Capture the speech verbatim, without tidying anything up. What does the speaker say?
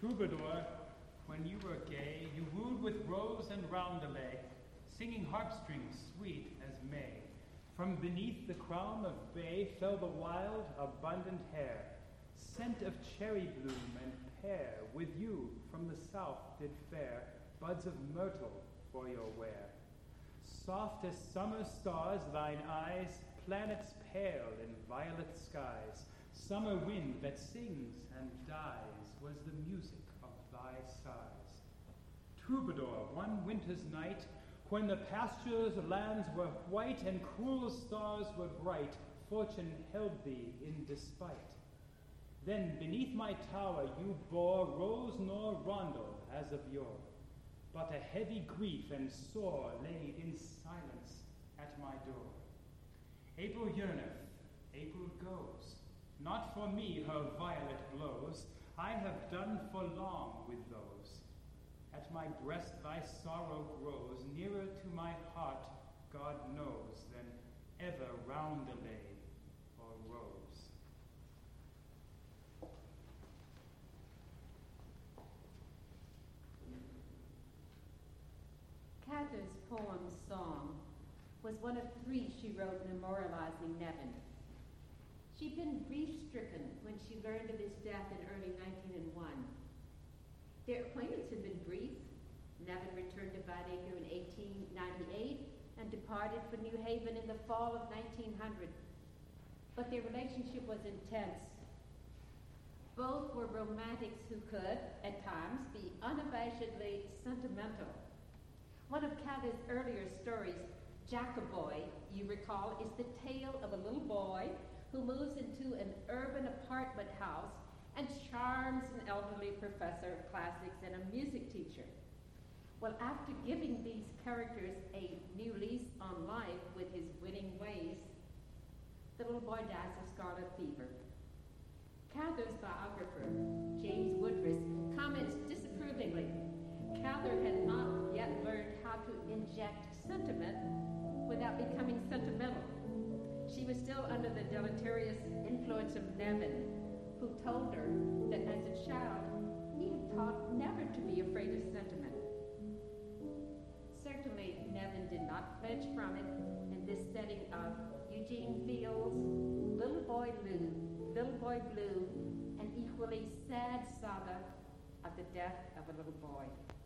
Troubadour, when you were gay, you wooed with rose and roundelay, singing harp-strings sweet as May. From beneath the crown of bay fell the wild, abundant hair, scent of cherry bloom and pear. With you from the south did fare buds of myrtle for your wear. Soft as summer stars thine eyes, planets pale in violet skies. Summer wind that sings and dies was the music of thy sighs. Troubadour, one winter's night, when the pastures lands were white and cruel stars were bright, fortune held thee in despite. Then beneath my tower you bore rose nor rondel as of yore, but a heavy grief and sore lay in silence at my door. April yearneth, April goes, not for me her violet blows, I have done for long with those. At my breast thy sorrow grows, nearer to my heart, God knows, than ever roundelay or rose. Cather's poem Song was one of three she wrote memorializing Nevin. She'd been grief-stricken when she learned of his death in early nineteen oh one. Their acquaintance had been brief. Nevin returned to Bad Acre in eighteen ninety-eight and departed for New Haven in the fall of nineteen hundred. But their relationship was intense. Both were romantics who could, at times, be unabashedly sentimental. One of Cather's earlier stories, Jackaboy, you recall, is the tale of a little boy who moves into an urban apartment house and charms an elderly professor of classics and a music teacher. Well, after giving these characters a new lease on life with his winning ways, the little boy dies of scarlet fever. Cather's biographer, James Woodruff, comments disapprovingly, Cather had not yet learned how to inject sentiment without becoming sentimental. She was still under the deleterious influence of Nevin, who told her that as a child, he had taught never to be afraid of sentiment. Certainly, Nevin did not flinch from it in this setting of Eugene Fields' Little Boy Blue, Little Boy Blue, an equally sad saga of the death of a little boy.